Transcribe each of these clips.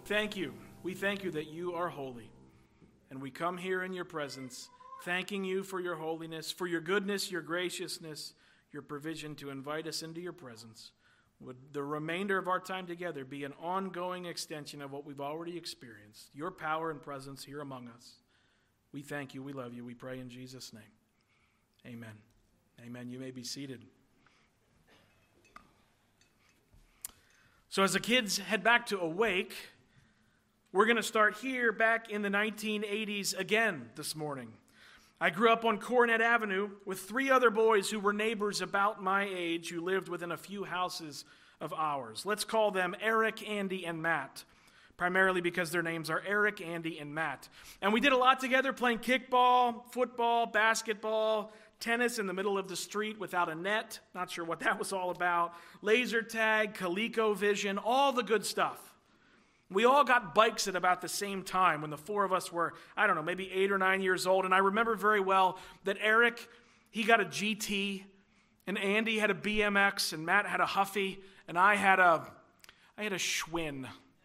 thank you. We thank you that you are holy. And we come here in your presence, thanking you for your holiness, for your goodness, your graciousness, your provision to invite us into your presence. Would the remainder of our time together be an ongoing extension of what we've already experienced, your power and presence here among us. We thank you. We love you. We pray in Jesus' name. Amen. Amen. You may be seated. So as the kids head back to Awake, we're going to start here back in the 1980s again this morning. I grew up on Coronet Avenue with 3 other boys who were neighbors about my age who lived within a few houses of ours. Let's call them Eric, Andy, and Matt, primarily because their names are Eric, Andy, and Matt. And we did a lot together playing kickball, football, basketball, tennis in the middle of the street without a net. Not sure what that was all about. Laser tag, ColecoVision, all the good stuff. We all got bikes at about the same time when the 4 of us were, maybe 8 or 9 years old. And I remember very well that Eric, he got a GT, and Andy had a BMX, and Matt had a Huffy, and I had a Schwinn.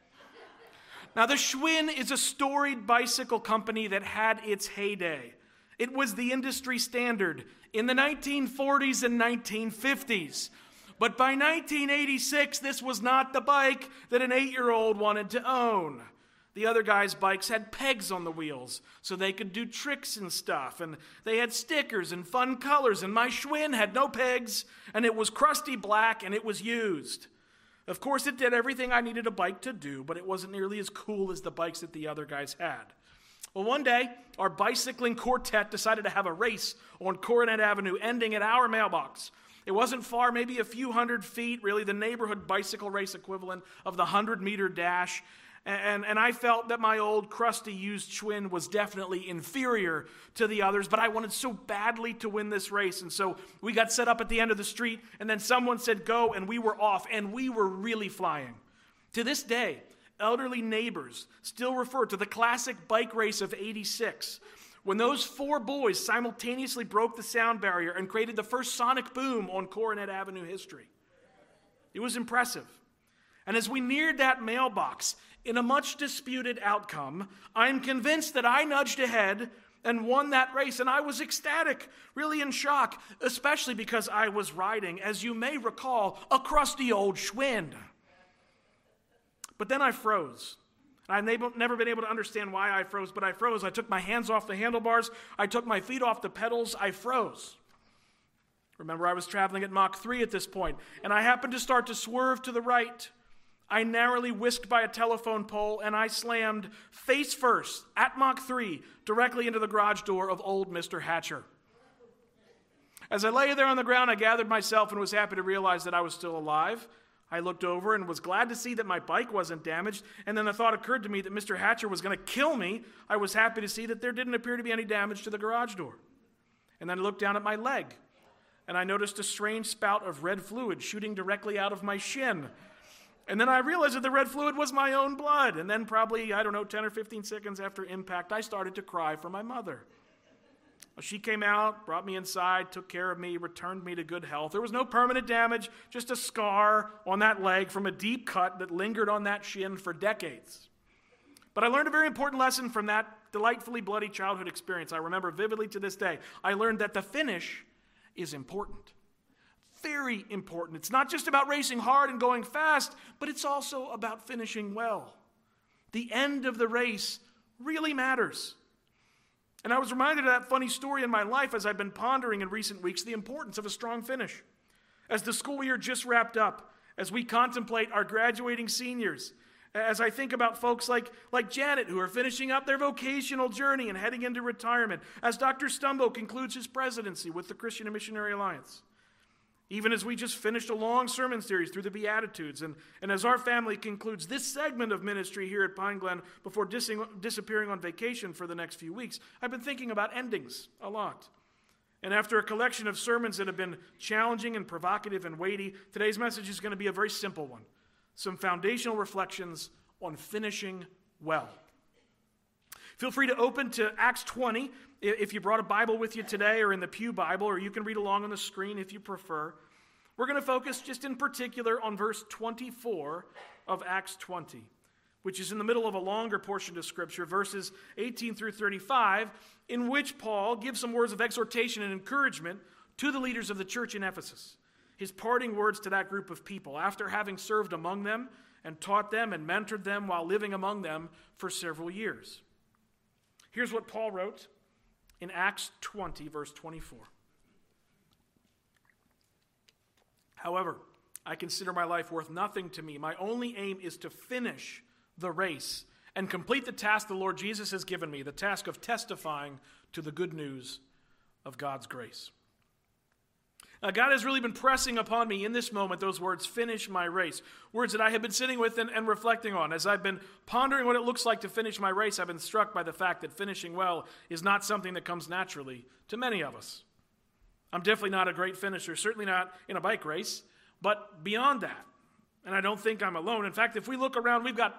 Now, the Schwinn is a storied bicycle company that had its heyday. It was the industry standard in the 1940s and 1950s. But by 1986, this was not the bike that an 8-year-old wanted to own. The other guys' bikes had pegs on the wheels so they could do tricks and stuff. And they had stickers and fun colors. And my Schwinn had no pegs, and it was crusty black, and it was used. Of course, it did everything I needed a bike to do, but it wasn't nearly as cool as the bikes that the other guys had. Well, one day, our bicycling quartet decided to have a race on Coronet Avenue, ending at our mailbox. It wasn't far, maybe a few hundred feet, really the neighborhood bicycle race equivalent of the 100-meter dash. And I felt that my old, crusty, used Schwinn was definitely inferior to the others, but I wanted so badly to win this race. And so we got set up at the end of the street, and then someone said go, and we were off, and we were really flying. To this day, elderly neighbors still refer to the classic bike race of '86, when those 4 boys simultaneously broke the sound barrier and created the first sonic boom on Coronet Avenue history. It was impressive. And as we neared that mailbox, in a much disputed outcome, I'm convinced that I nudged ahead and won that race. And I was ecstatic, really in shock, especially because I was riding, as you may recall, a crusty old Schwinn. But then I froze. I've never been able to understand why I froze, but I froze. I took my hands off the handlebars. I took my feet off the pedals. I froze. Remember, I was traveling at Mach 3 at this point, and I happened to start to swerve to the right. I narrowly whisked by a telephone pole, and I slammed face first at Mach 3 directly into the garage door of old Mr. Hatcher. As I lay there on the ground, I gathered myself and was happy to realize that I was still alive. I looked over and was glad to see that my bike wasn't damaged, and then the thought occurred to me that Mr. Hatcher was going to kill me. I was happy to see that there didn't appear to be any damage to the garage door. And then I looked down at my leg, and I noticed a strange spout of red fluid shooting directly out of my shin. And then I realized that the red fluid was my own blood, and then probably, 10 or 15 seconds after impact, I started to cry for my mother. She came out, brought me inside, took care of me, returned me to good health. There was no permanent damage, just a scar on that leg from a deep cut that lingered on that shin for decades. But I learned a very important lesson from that delightfully bloody childhood experience. I remember vividly to this day. I learned that the finish is important. Very important. It's not just about racing hard and going fast, but it's also about finishing well. The end of the race really matters. And I was reminded of that funny story in my life as I've been pondering in recent weeks the importance of a strong finish. As the school year just wrapped up, as we contemplate our graduating seniors, as I think about folks like Janet who are finishing up their vocational journey and heading into retirement, as Dr. Stumbo concludes his presidency with the Christian and Missionary Alliance. Even as we just finished a long sermon series through the Beatitudes, and as our family concludes this segment of ministry here at Pine Glen before disappearing on vacation for the next few weeks, I've been thinking about endings a lot. And after a collection of sermons that have been challenging and provocative and weighty, today's message is going to be a very simple one. Some foundational reflections on finishing well. Feel free to open to Acts 20 if you brought a Bible with you today, or in the Pew Bible, or you can read along on the screen if you prefer. We're going to focus just in particular on verse 24 of Acts 20. which is in the middle of a longer portion of Scripture, verses 18 through 35, in which Paul gives some words of exhortation and encouragement to the leaders of the church in Ephesus. His parting words to that group of people after having served among them and taught them and mentored them while living among them for several years. Here's what Paul wrote in Acts 20, verse 24. However, I consider my life worth nothing to me. My only aim is to finish the race and complete the task the Lord Jesus has given me, the task of testifying to the good news of God's grace. Now, God has really been pressing upon me in this moment those words, finish my race. Words that I have been sitting with and reflecting on. As I've been pondering what it looks like to finish my race, I've been struck by the fact that finishing well is not something that comes naturally to many of us. I'm definitely not a great finisher, certainly not in a bike race, but beyond that, and I don't think I'm alone. In fact, if we look around, we've got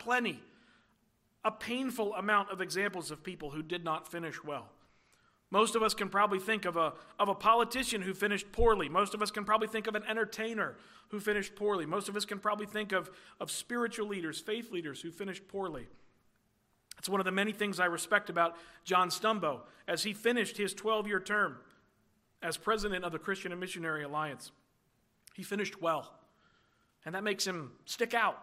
a painful amount of examples of people who did not finish well. Most of us can probably think of a politician who finished poorly. Most of us can probably think of an entertainer who finished poorly. Most of us can probably think of spiritual leaders, faith leaders who finished poorly. It's one of the many things I respect about John Stumbo as he finished his 12-year term as president of the Christian and Missionary Alliance. He finished well, and that makes him stick out.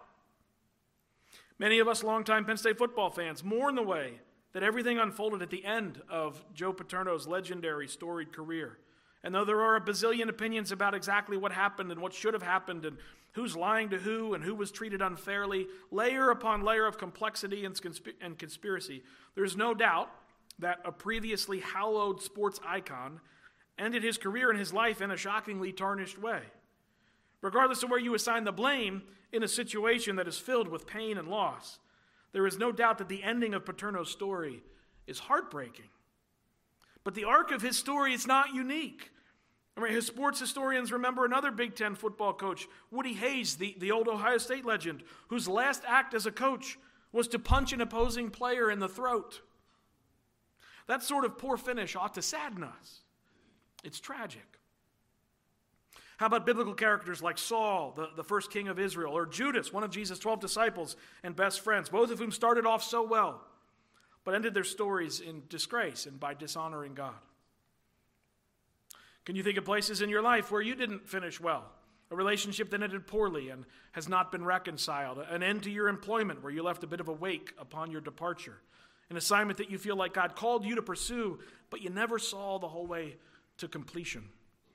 Many of us longtime Penn State football fans mourn the way that everything unfolded at the end of Joe Paterno's legendary, storied career. And though there are a bazillion opinions about exactly what happened and what should have happened and who's lying to who and who was treated unfairly, layer upon layer of complexity and conspiracy, there's no doubt that a previously hallowed sports icon ended his career and his life in a shockingly tarnished way. Regardless of where you assign the blame in a situation that is filled with pain and loss, there is no doubt that the ending of Paterno's story is heartbreaking. But the arc of his story is not unique. I mean, his sports historians remember another Big Ten football coach, Woody Hayes, the old Ohio State legend, whose last act as a coach was to punch an opposing player in the throat. That sort of poor finish ought to sadden us. It's tragic. How about biblical characters like Saul, the first king of Israel, or Judas, one of Jesus' 12 disciples and best friends, both of whom started off so well, but ended their stories in disgrace and by dishonoring God? Can you think of places in your life where you didn't finish well? A relationship that ended poorly and has not been reconciled, an end to your employment where you left a bit of a wake upon your departure, an assignment that you feel like God called you to pursue, but you never saw the whole way to completion.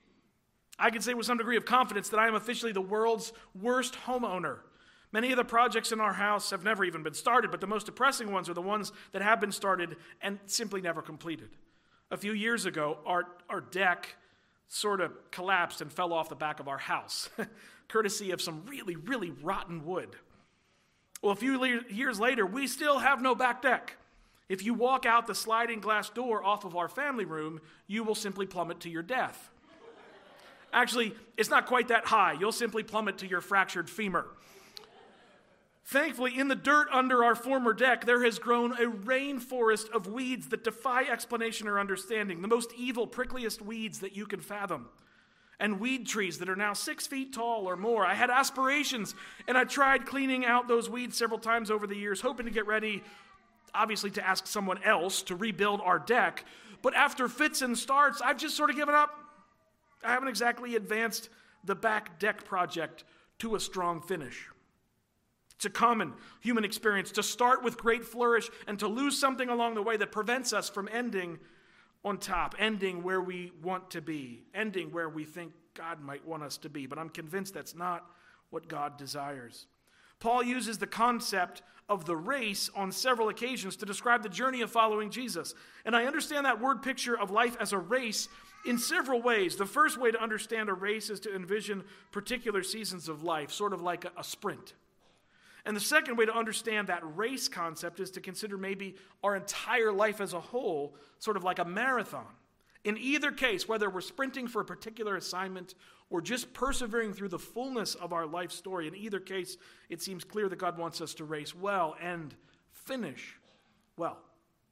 I can say with some degree of confidence that I am officially the world's worst homeowner. Many of the projects in our house have never even been started, but the most depressing ones are the ones that have been started and simply never completed. A few years ago, our deck sort of collapsed and fell off the back of our house, courtesy of some really, really rotten wood. Well, a few years later, we still have no back deck. If you walk out the sliding glass door off of our family room, you will simply plummet to your death. Actually, it's not quite that high. You'll simply plummet to your fractured femur. Thankfully, in the dirt under our former deck, there has grown a rainforest of weeds that defy explanation or understanding, the most evil, prickliest weeds that you can fathom, and weed trees that are now 6 feet tall or more. I had aspirations, and I tried cleaning out those weeds several times over the years, hoping to get ready, obviously, to ask someone else to rebuild our deck. But after fits and starts, I've just sort of given up. I haven't exactly advanced the back deck project to a strong finish. It's a common human experience to start with great flourish and to lose something along the way that prevents us from ending on top, ending where we want to be, ending where we think God might want us to be. But I'm convinced that's not what God desires. Paul uses the concept of the race on several occasions to describe the journey of following Jesus. And I understand that word picture of life as a race in several ways. The first way to understand a race is to envision particular seasons of life, sort of like a sprint. And the second way to understand that race concept is to consider maybe our entire life as a whole, sort of like a marathon. In either case, whether we're sprinting for a particular assignment or just persevering through the fullness of our life story, in either case, it seems clear that God wants us to race well and finish well.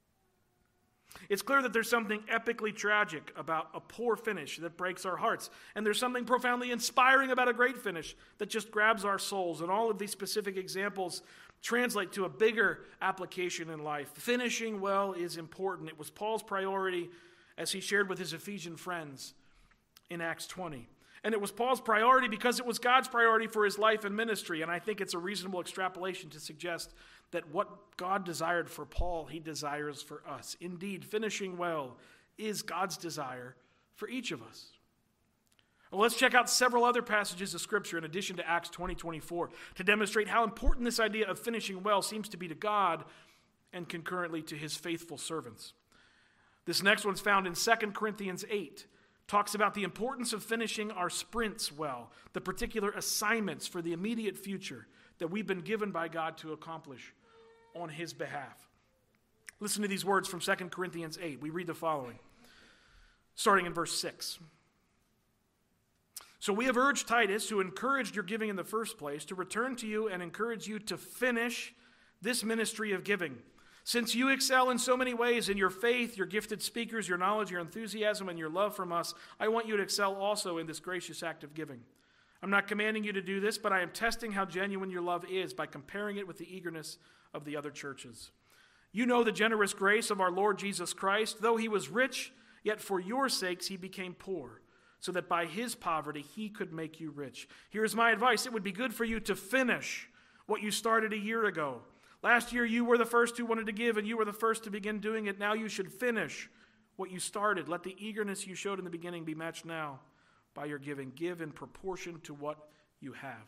It's clear that there's something epically tragic about a poor finish that breaks our hearts. And there's something profoundly inspiring about a great finish that just grabs our souls. And all of these specific examples translate to a bigger application in life. Finishing well is important. It was Paul's priority as he shared with his Ephesian friends in Acts 20. And it was Paul's priority because it was God's priority for his life and ministry. And I think it's a reasonable extrapolation to suggest that what God desired for Paul, he desires for us. Indeed, finishing well is God's desire for each of us. Well, let's check out several other passages of Scripture in addition to Acts 20:24 to demonstrate how important this idea of finishing well seems to be to God and concurrently to his faithful servants. This next one's found in 2 Corinthians 8. Talks about the importance of finishing our sprints well, the particular assignments for the immediate future that we've been given by God to accomplish on his behalf. Listen to these words from 2 Corinthians 8. We read the following, starting in verse 6. So we have urged Titus, who encouraged your giving in the first place, to return to you and encourage you to finish this ministry of giving. Since you excel in so many ways in your faith, your gifted speakers, your knowledge, your enthusiasm, and your love from us, I want you to excel also in this gracious act of giving. I'm not commanding you to do this, but I am testing how genuine your love is by comparing it with the eagerness of the other churches. You know the generous grace of our Lord Jesus Christ. Though he was rich, yet for your sakes he became poor, so that by his poverty he could make you rich. Here's my advice. It would be good for you to finish what you started a year ago. Last year you were the first who wanted to give, and you were the first to begin doing it. Now you should finish what you started. Let the eagerness you showed in the beginning be matched now by your giving. Give in proportion to what you have.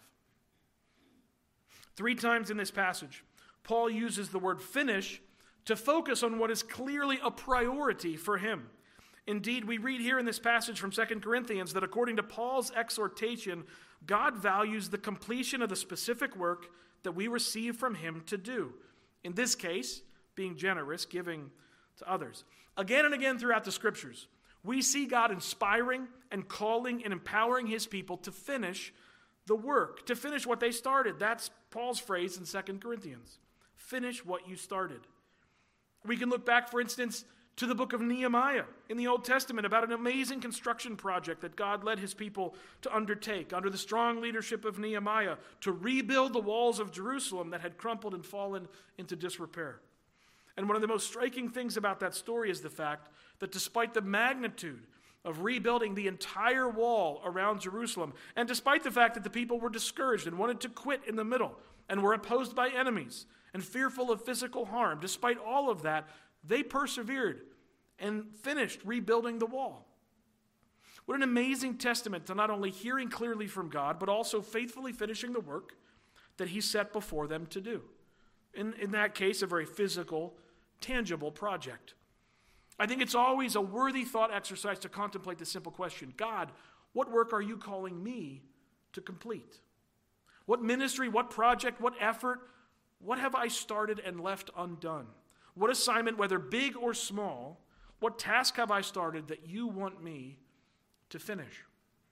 3 times in this passage, Paul uses the word finish to focus on what is clearly a priority for him. Indeed, we read here in this passage from 2 Corinthians that according to Paul's exhortation, God values the completion of the specific work that we receive from him to do. In this case, being generous, giving to others. Again and again throughout the Scriptures, we see God inspiring and calling and empowering his people to finish the work, to finish what they started. That's Paul's phrase in 2 Corinthians. Finish what you started. We can look back, for instance, to the book of Nehemiah in the Old Testament about an amazing construction project that God led his people to undertake under the strong leadership of Nehemiah to rebuild the walls of Jerusalem that had crumpled and fallen into disrepair. And one of the most striking things about that story is the fact that despite the magnitude of rebuilding the entire wall around Jerusalem, and despite the fact that the people were discouraged and wanted to quit in the middle and were opposed by enemies and fearful of physical harm, despite all of that, they persevered and finished rebuilding the wall. What an amazing testament to not only hearing clearly from God, but also faithfully finishing the work that he set before them to do. In that case, a very physical, tangible project. I think it's always a worthy thought exercise to contemplate the simple question, God, what work are you calling me to complete? What ministry, what project, what effort, what have I started and left undone? What assignment, whether big or small, what task have I started that you want me to finish?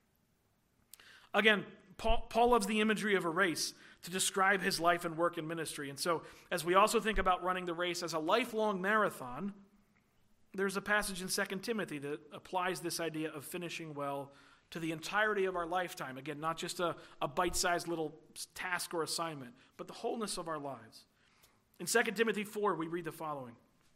Again, Paul loves the imagery of a race to describe his life and work in ministry. And so, as we also think about running the race as a lifelong marathon, there's a passage in 2 Timothy that applies this idea of finishing well to the entirety of our lifetime. Again, not just a bite-sized little task or assignment, but the wholeness of our lives. In 2 Timothy 4, we read the following.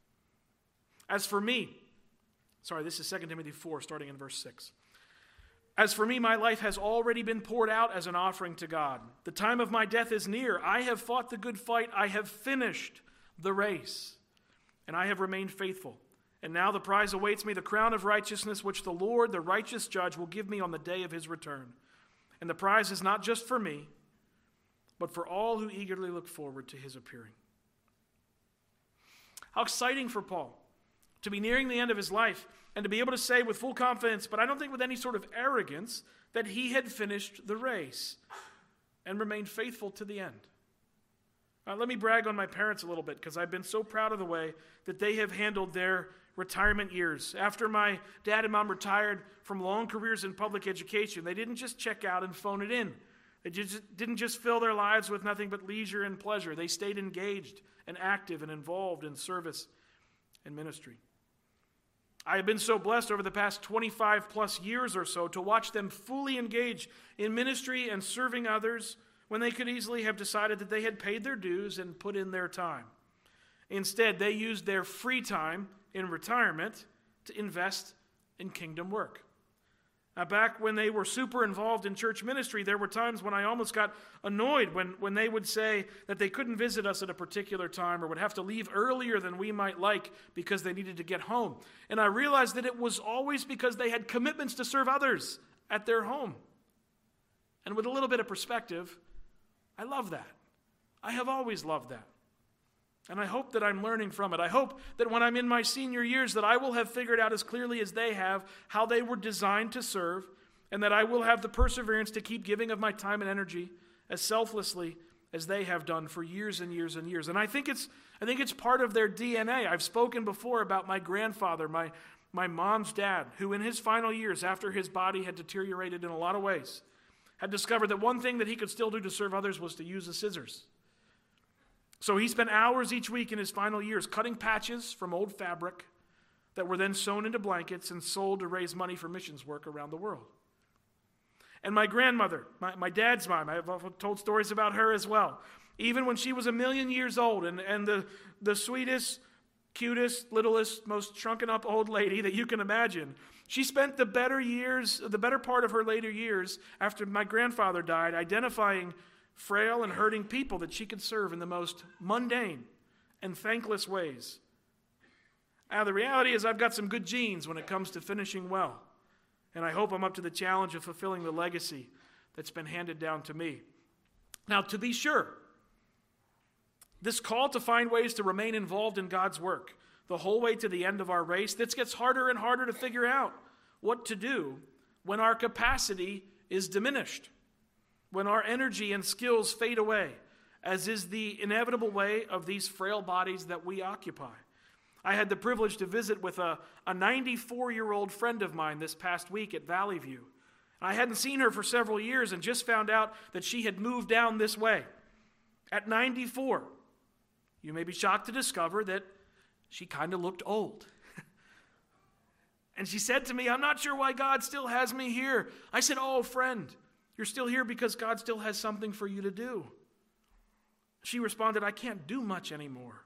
As for me, this is 2 Timothy 4, starting in verse 6. As for me, my life has already been poured out as an offering to God. The time of my death is near. I have fought the good fight. I have finished the race, and I have remained faithful. And now the prize awaits me, the crown of righteousness, which the Lord, the righteous judge, will give me on the day of his return. And the prize is not just for me, but for all who eagerly look forward to his appearing. How exciting for Paul to be nearing the end of his life and to be able to say with full confidence, but I don't think with any sort of arrogance, that he had finished the race and remained faithful to the end. Let me brag on my parents a little bit, because I've been so proud of the way that they have handled their retirement years. After my dad and mom retired from long careers in public education, they didn't just check out and phone it in. They didn't just fill their lives with nothing but leisure and pleasure. They stayed engaged and active and involved in service and ministry. I have been so blessed over the past 25 plus years or so to watch them fully engage in ministry and serving others when they could easily have decided that they had paid their dues and put in their time. Instead, they used their free time in retirement to invest in kingdom work. Now, back when they were super involved in church ministry, there were times when I almost got annoyed when they would say that they couldn't visit us at a particular time or would have to leave earlier than we might like because they needed to get home. And I realized that it was always because they had commitments to serve others at their home. And with a little bit of perspective, I love that. I have always loved that. And I hope that I'm learning from it. I hope that when I'm in my senior years that I will have figured out as clearly as they have how they were designed to serve, and that I will have the perseverance to keep giving of my time and energy as selflessly as they have done for years and years and years. And I think it's part of their DNA. I've spoken before about my grandfather, my mom's dad, who in his final years, after his body had deteriorated in a lot of ways, had discovered that one thing that he could still do to serve others was to use the scissors. So he spent hours each week in his final years cutting patches from old fabric that were then sewn into blankets and sold to raise money for missions work around the world. And my grandmother, my dad's mom, I've told stories about her as well. Even when she was 1,000,000 years old and the sweetest, cutest, littlest, most shrunken up old lady that you can imagine, she spent the better part of her later years after my grandfather died identifying frail and hurting people that she could serve in the most mundane and thankless ways. Now, the reality is I've got some good genes when it comes to finishing well, and I hope I'm up to the challenge of fulfilling the legacy that's been handed down to me. Now, to be sure, this call to find ways to remain involved in God's work the whole way to the end of our race, this gets harder and harder to figure out what to do when our capacity is diminished, when our energy and skills fade away, as is the inevitable way of these frail bodies that we occupy. I had the privilege to visit with a 94-year-old friend of mine this past week at Valley View. I hadn't seen her for several years and just found out that she had moved down this way. At 94, you may be shocked to discover that she kind of looked old. And she said to me, "I'm not sure why God still has me here." I said, "Oh, friend, you're still here because God still has something for you to do." She responded, "I can't do much anymore."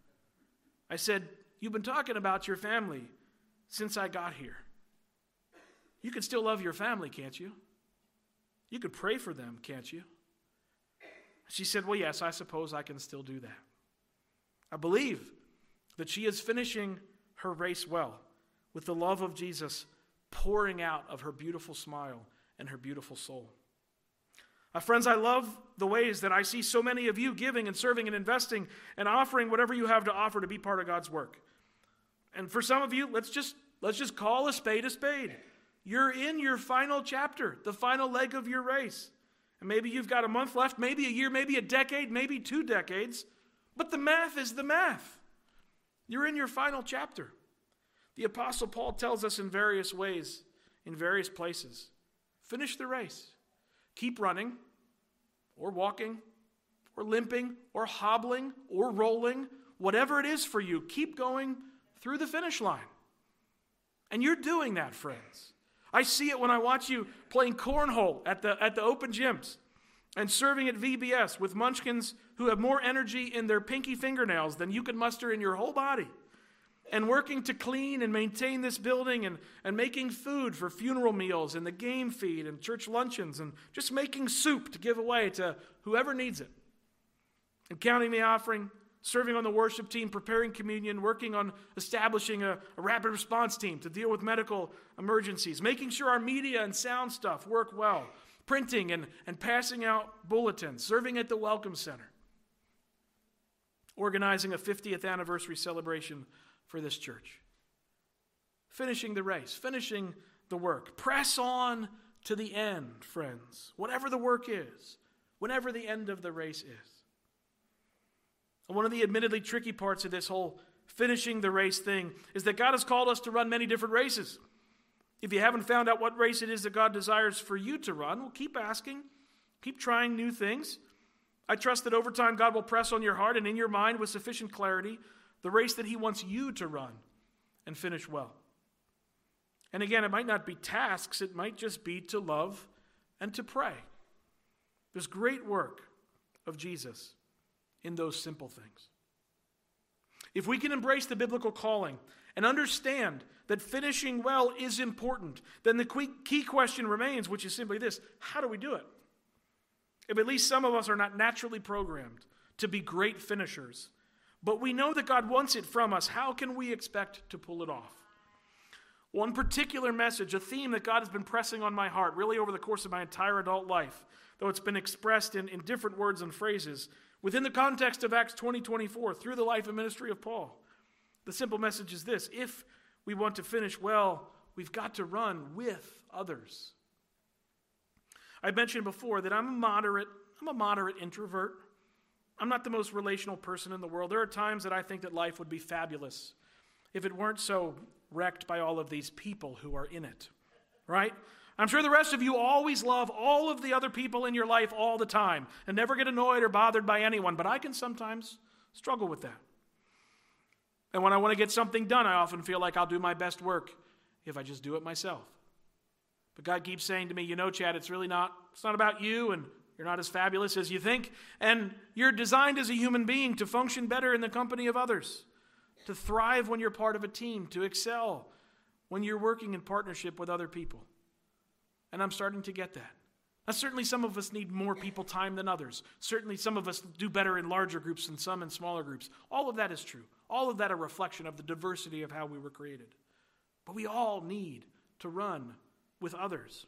I said, "You've been talking about your family since I got here. You can still love your family, can't you? You could pray for them, can't you?" She said, "Well, yes, I suppose I can still do that." I believe that she is finishing her race well, with the love of Jesus pouring out of her beautiful smile and her beautiful soul. Friends, I love the ways that I see so many of you giving and serving and investing and offering whatever you have to offer to be part of God's work. And for some of you, let's just call a spade a spade. You're in your final chapter, the final leg of your race. And maybe you've got a month left, maybe a year, maybe a decade, maybe 2 decades. But the math is the math. You're in your final chapter. The Apostle Paul tells us in various ways, in various places, finish the race. Keep running, or walking, or limping, or hobbling, or rolling, whatever it is for you, keep going through the finish line. And you're doing that, friends. I see it when I watch you playing cornhole at the open gyms and serving at VBS with munchkins who have more energy in their pinky fingernails than you can muster in your whole body, and working to clean and maintain this building and making food for funeral meals and the game feed and church luncheons and just making soup to give away to whoever needs it. And counting the offering, serving on the worship team, preparing communion, working on establishing a rapid response team to deal with medical emergencies, making sure our media and sound stuff work well, printing and passing out bulletins, serving at the Welcome Center, organizing a 50th anniversary celebration for this church. Finishing the race, finishing the work. Press on to the end, friends, whatever the work is, whenever the end of the race is. And one of the admittedly tricky parts of this whole finishing the race thing is that God has called us to run many different races. If you haven't found out what race it is that God desires for you to run, well, keep asking, keep trying new things. I trust that over time God will press on your heart and in your mind with sufficient clarity the race that he wants you to run and finish well. And again, it might not be tasks, it might just be to love and to pray. There's great work of Jesus in those simple things. If we can embrace the biblical calling and understand that finishing well is important, then the key question remains, which is simply this: how do we do it? If at least some of us are not naturally programmed to be great finishers, but we know that God wants it from us, how can we expect to pull it off? One particular message, a theme that God has been pressing on my heart really over the course of my entire adult life, though it's been expressed in different words and phrases, within the context of Acts 20:24, through the life and ministry of Paul. The simple message is this: if we want to finish well, we've got to run with others. I mentioned before that I'm a moderate introvert. I'm not the most relational person in the world. There are times that I think that life would be fabulous if it weren't so wrecked by all of these people who are in it, right? I'm sure the rest of you always love all of the other people in your life all the time and never get annoyed or bothered by anyone, but I can sometimes struggle with that. And when I want to get something done, I often feel like I'll do my best work if I just do it myself. But God keeps saying to me, Chad, it's not about you, and you're not as fabulous as you think, and you're designed as a human being to function better in the company of others, to thrive when you're part of a team, to excel when you're working in partnership with other people. And I'm starting to get that. Now, certainly some of us need more people time than others. Certainly some of us do better in larger groups than some in smaller groups. All of that is true. All of that a reflection of the diversity of how we were created. But we all need to run with others.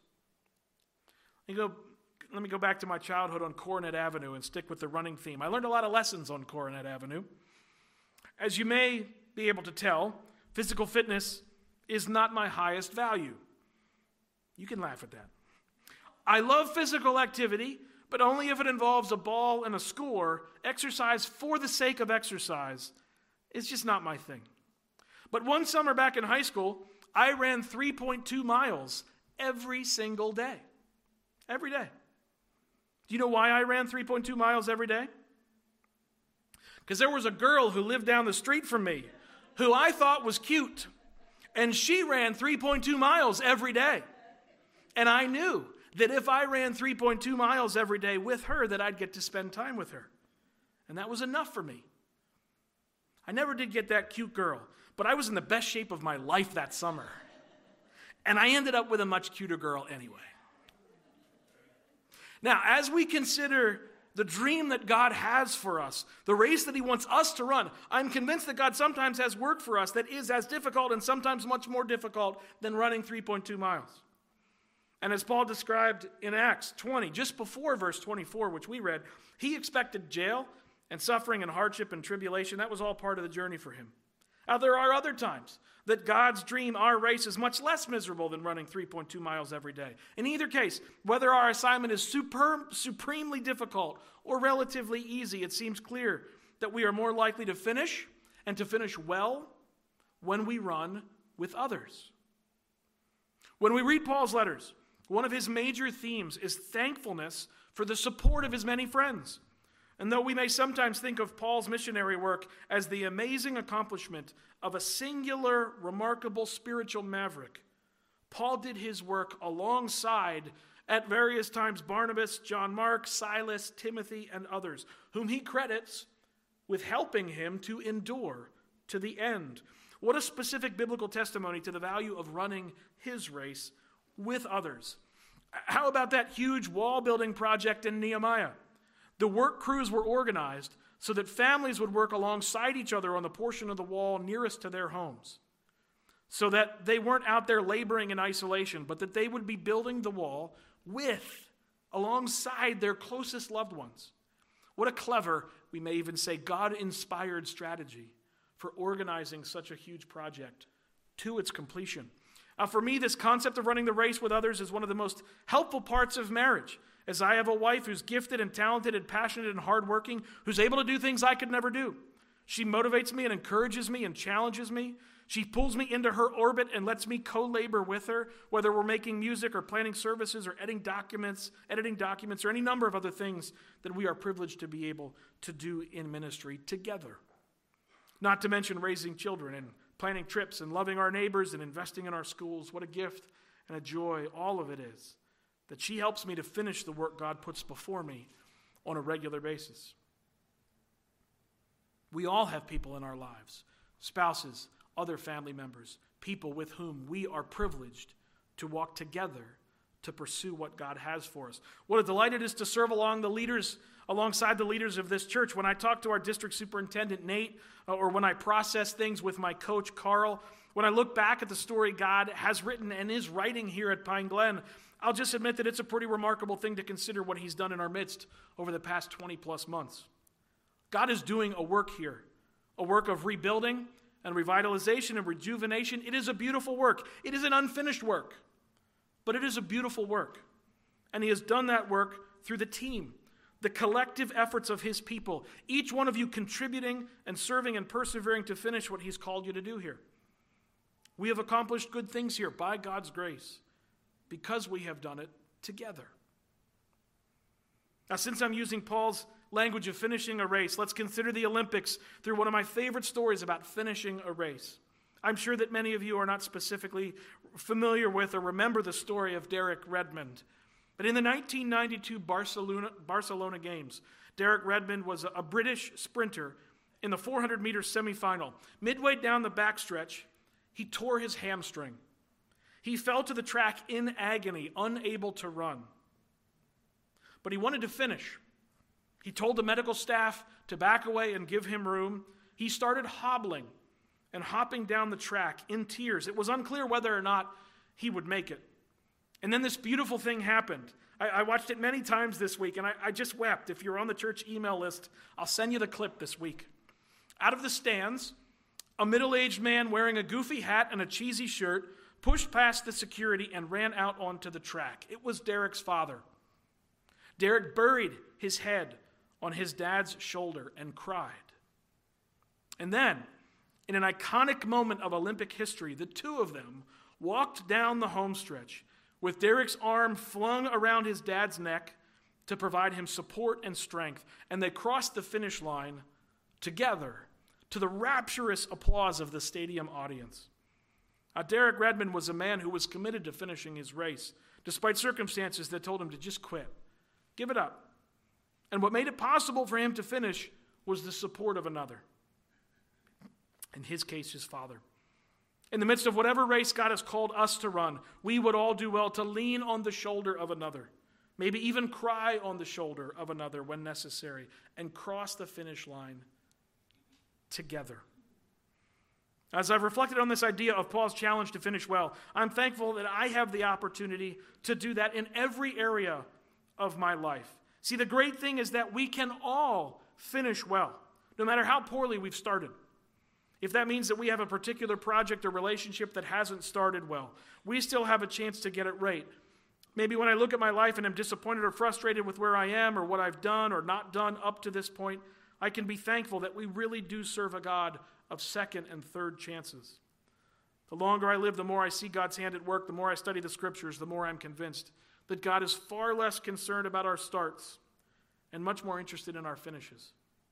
Let me go back to my childhood on Coronet Avenue and stick with the running theme. I learned a lot of lessons on Coronet Avenue. As you may be able to tell, physical fitness is not my highest value. You can laugh at that. I love physical activity, but only if it involves a ball and a score. Exercise for the sake of exercise is just not my thing. But one summer back in high school, I ran 3.2 miles every single day. Every day. Do you know why I ran 3.2 miles every day? Because there was a girl who lived down the street from me who I thought was cute, and she ran 3.2 miles every day. And I knew that if I ran 3.2 miles every day with her, that I'd get to spend time with her. And that was enough for me. I never did get that cute girl, but I was in the best shape of my life that summer. And I ended up with a much cuter girl anyway. Now, as we consider the dream that God has for us, the race that he wants us to run, I'm convinced that God sometimes has work for us that is as difficult and sometimes much more difficult than running 3.2 miles. And as Paul described in Acts 20, just before verse 24, which we read, he expected jail and suffering and hardship and tribulation. That was all part of the journey for him. Now, there are other times that God's dream, our race, is much less miserable than running 3.2 miles every day. In either case, whether our assignment is supremely difficult or relatively easy, it seems clear that we are more likely to finish, and to finish well, when we run with others. When we read Paul's letters, one of his major themes is thankfulness for the support of his many friends. And though we may sometimes think of Paul's missionary work as the amazing accomplishment of a singular, remarkable spiritual maverick, Paul did his work alongside, at various times, Barnabas, John Mark, Silas, Timothy, and others, whom he credits with helping him to endure to the end. What a specific biblical testimony to the value of running his race with others. How about that huge wall building project in Nehemiah? The work crews were organized so that families would work alongside each other on the portion of the wall nearest to their homes, so that they weren't out there laboring in isolation, but that they would be building the wall alongside their closest loved ones. What a clever, we may even say, God-inspired strategy for organizing such a huge project to its completion. For me, this concept of running the race with others is one of the most helpful parts of marriage, as I have a wife who's gifted and talented and passionate and hardworking, who's able to do things I could never do. She motivates me and encourages me and challenges me. She pulls me into her orbit and lets me co-labor with her, whether we're making music or planning services or editing documents or any number of other things that we are privileged to be able to do in ministry together. Not to mention raising children and planning trips and loving our neighbors and investing in our schools. What a gift and a joy all of it is that she helps me to finish the work God puts before me on a regular basis. We all have people in our lives, spouses, other family members, people with whom we are privileged to walk together to pursue what God has for us. What a delight it is to serve alongside the leaders of this church. When I talk to our district superintendent, Nate, or when I process things with my coach, Carl, when I look back at the story God has written and is writing here at Pine Glen, I'll just admit that it's a pretty remarkable thing to consider what he's done in our midst over the past 20 plus months. God is doing a work here, a work of rebuilding and revitalization and rejuvenation. It is a beautiful work. It is an unfinished work, but it is a beautiful work. And he has done that work through the team, the collective efforts of his people, each one of you contributing and serving and persevering to finish what he's called you to do here. We have accomplished good things here by God's grace because we have done it together. Now, since I'm using Paul's language of finishing a race, let's consider the Olympics through one of my favorite stories about finishing a race. I'm sure that many of you are not specifically familiar with or remember the story of Derek Redmond. But in the 1992 Barcelona Games, Derek Redmond was a British sprinter in the 400-meter semifinal. Midway down the backstretch, he tore his hamstring. He fell to the track in agony, unable to run. But he wanted to finish. He told the medical staff to back away and give him room. He started hobbling and hopping down the track in tears. It was unclear whether or not he would make it. And then this beautiful thing happened. I watched it many times this week, and I just wept. If you're on the church email list, I'll send you the clip this week. Out of the stands, a middle-aged man wearing a goofy hat and a cheesy shirt pushed past the security and ran out onto the track. It was Derek's father. Derek buried his head on his dad's shoulder and cried. And then, in an iconic moment of Olympic history, the two of them walked down the home stretch with Derek's arm flung around his dad's neck to provide him support and strength. And they crossed the finish line together to the rapturous applause of the stadium audience. Derek Redmond was a man who was committed to finishing his race, despite circumstances that told him to just quit. Give it up. And what made it possible for him to finish was the support of another. In his case, his father. In the midst of whatever race God has called us to run, we would all do well to lean on the shoulder of another, maybe even cry on the shoulder of another when necessary, and cross the finish line together. As I've reflected on this idea of Paul's challenge to finish well, I'm thankful that I have the opportunity to do that in every area of my life. See, the great thing is that we can all finish well, no matter how poorly we've started. If that means that we have a particular project or relationship that hasn't started well, we still have a chance to get it right. Maybe when I look at my life and am disappointed or frustrated with where I am or what I've done or not done up to this point, I can be thankful that we really do serve a God of second and third chances. The longer I live, the more I see God's hand at work, the more I study the scriptures, the more I'm convinced that God is far less concerned about our starts and much more interested in our finishes.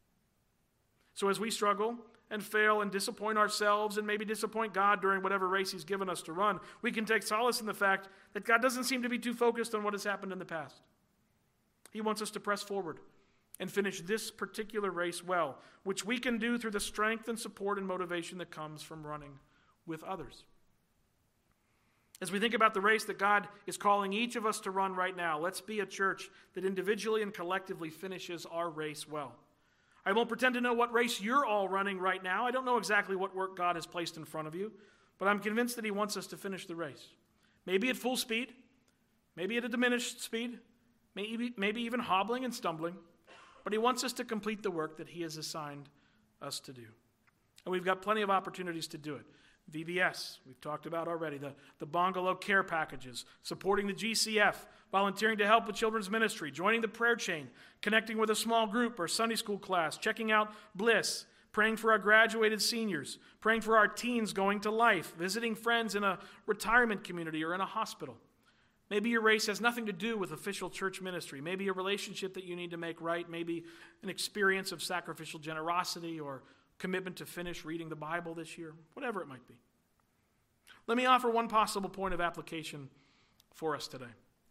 So as we struggle and fail and disappoint ourselves and maybe disappoint God during whatever race he's given us to run, we can take solace in the fact that God doesn't seem to be too focused on what has happened in the past. He wants us to press forward and finish this particular race well, which we can do through the strength and support and motivation that comes from running with others. As we think about the race that God is calling each of us to run right now, let's be a church that individually and collectively finishes our race well. I won't pretend to know what race you're all running right now. I don't know exactly what work God has placed in front of you, but I'm convinced that he wants us to finish the race. Maybe at full speed, maybe at a diminished speed, maybe even hobbling and stumbling, but he wants us to complete the work that he has assigned us to do. And we've got plenty of opportunities to do it. VBS, we've talked about already, the Bungalow care packages, supporting the GCF, volunteering to help with children's ministry, joining the prayer chain, connecting with a small group or Sunday school class, checking out Bliss, praying for our graduated seniors, praying for our teens going to life, visiting friends in a retirement community or in a hospital. Maybe your race has nothing to do with official church ministry, maybe a relationship that you need to make right, maybe an experience of sacrificial generosity or commitment to finish reading the Bible this year, whatever it might be. Let me offer one possible point of application for us today.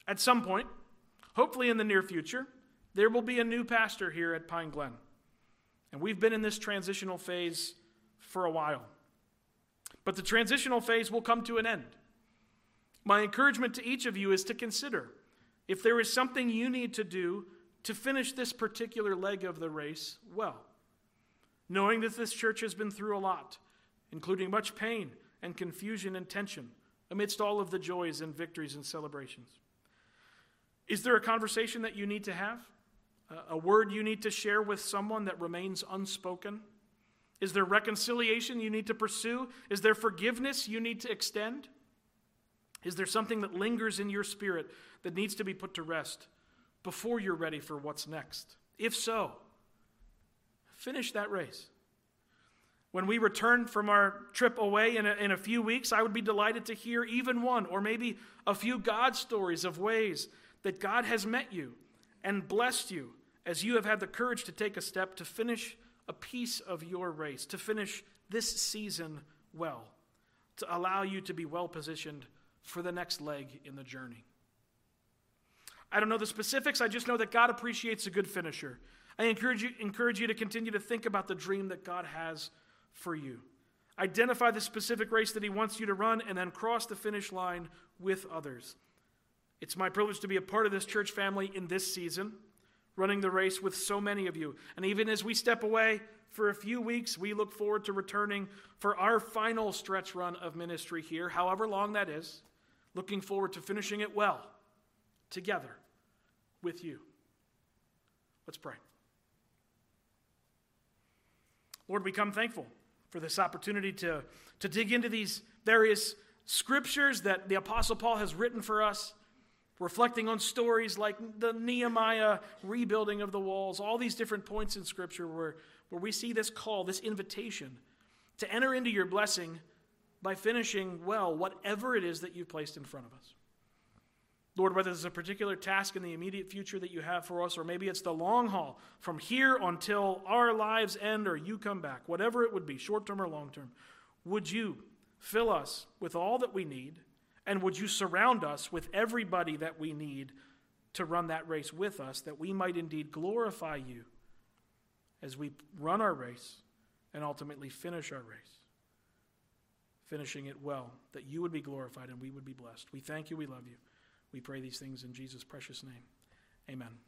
At some point, hopefully in the near future, there will be a new pastor here at Pine Glen. And we've been in this transitional phase for a while. But the transitional phase will come to an end. My encouragement to each of you is to consider if there is something you need to do to finish this particular leg of the race well, knowing that this church has been through a lot, including much pain and confusion and tension amidst all of the joys and victories and celebrations. Is there a conversation that you need to have? A word you need to share with someone that remains unspoken? Is there reconciliation you need to pursue? Is there forgiveness you need to extend? Is there something that lingers in your spirit that needs to be put to rest before you're ready for what's next? If so, finish that race. When we return from our trip away in a few weeks, I would be delighted to hear even one or maybe a few God stories of ways that God has met you and blessed you as you have had the courage to take a step to finish a piece of your race, to finish this season well, to allow you to be well positioned for the next leg in the journey. I don't know the specifics, I just know that God appreciates a good finisher. I encourage you to continue to think about the dream that God has for you. Identify the specific race that he wants you to run and then cross the finish line with others. It's my privilege to be a part of this church family in this season, running the race with so many of you. And even as we step away for a few weeks, we look forward to returning for our final stretch run of ministry here, however long that is, looking forward to finishing it well, together, with you. Let's pray. Lord, we come thankful for this opportunity to dig into these various scriptures that the Apostle Paul has written for us, reflecting on stories like the Nehemiah rebuilding of the walls, all these different points in Scripture where we see this call, this invitation to enter into your blessing by finishing well whatever it is that you've placed in front of us. Lord, whether there's a particular task in the immediate future that you have for us, or maybe it's the long haul from here until our lives end or you come back, whatever it would be, short-term or long-term, would you fill us with all that we need, and would you surround us with everybody that we need to run that race with us, that we might indeed glorify you as we run our race and ultimately finish our race, finishing it well, that you would be glorified and we would be blessed. We thank you, we love you. We pray these things in Jesus' precious name. Amen.